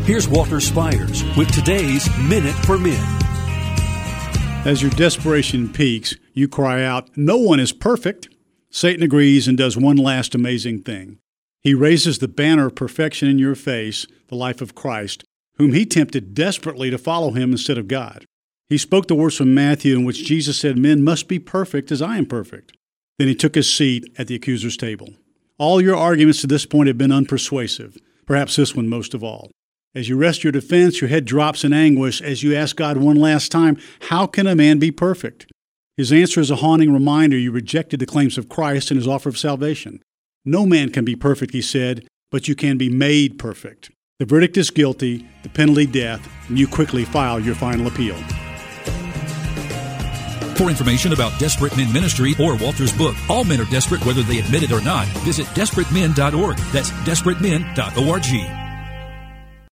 Here's Walter Spires with today's Minute for Men. As your desperation peaks, you cry out, "No one is perfect." Satan agrees and does one last amazing thing. He raises the banner of perfection in your face, the life of Christ, whom he tempted desperately to follow him instead of God. He spoke the words from Matthew in which Jesus said, "Men must be perfect as I am perfect." Then he took his seat at the accuser's table. All your arguments to this point have been unpersuasive, perhaps this one most of all. As you rest your defense, your head drops in anguish as you ask God one last time, how can a man be perfect? His answer is a haunting reminder you rejected the claims of Christ and his offer of salvation. No man can be perfect, he said, but you can be made perfect. The verdict is guilty, the penalty death, and you quickly file your final appeal. For information about Desperate Men Ministry or Walter's book, All Men Are Desperate Whether They Admit It or Not, visit DesperateMen.org. That's DesperateMen.org.